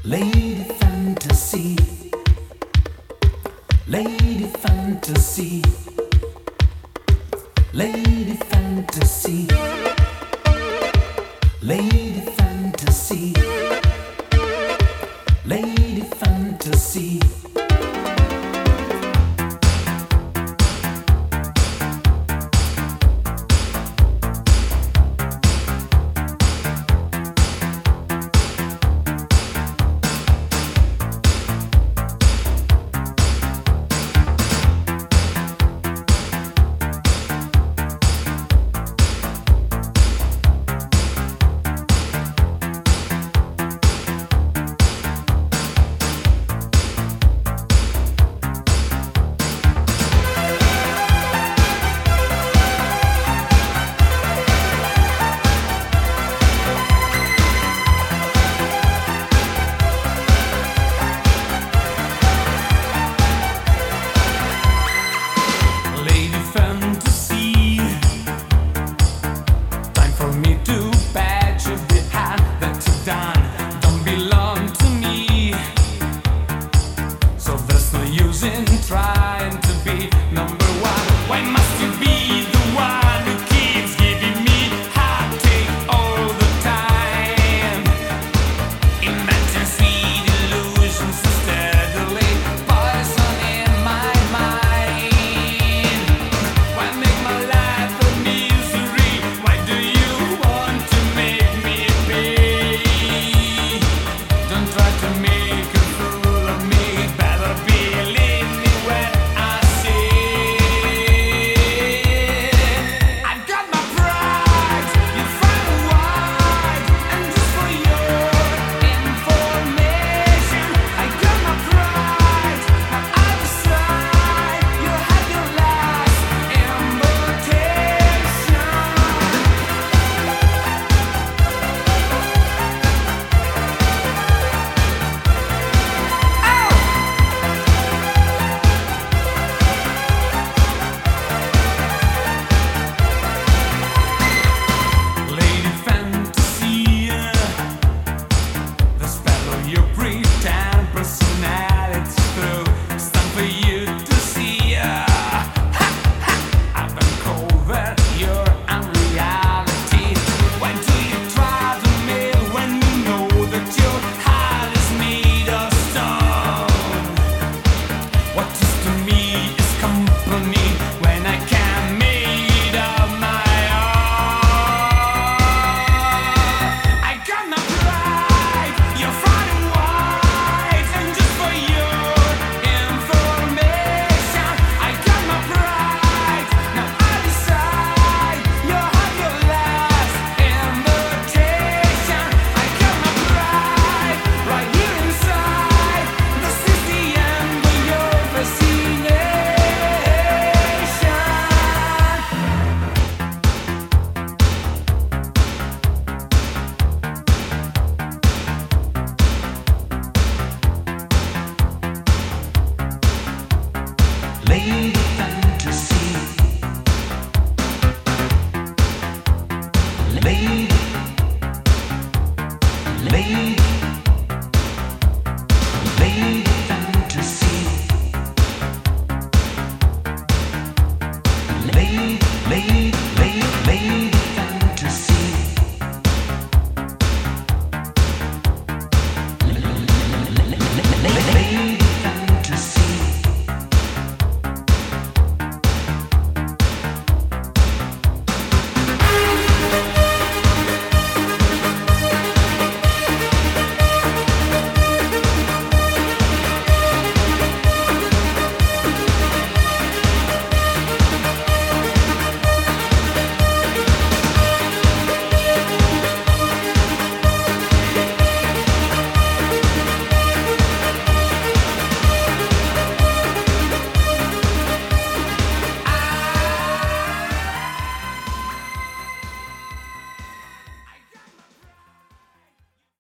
Lady fantasy, lady fantasy, lady fantasy, lady fantasy, lady fantasy. Trying to be number one. Why must you be the one who keeps giving me heartache all the time? Imagine sweet illusions so steadily poison in my mind. Why make my life a misery? Why do you want to make me pay? Don't try to make a fool of me. Better believe me when I say I've got my pride. You find a wide, and just for your information, I got my pride. Now I decide you have your last invitation. Lady fantasy, the spell of your pretend personality through. It's time for you to see. I've been cold that you're unreality. Why do you try to mail when you know that your heart is made of stone? What is to me is company when I can't make it of my own. I got my pride, you're fighting white, and just for your information, I got my pride. Now I decide you'll have your last invitation. I got my pride right here inside. This is the end of your fascination. Lady fantasy, lady, lady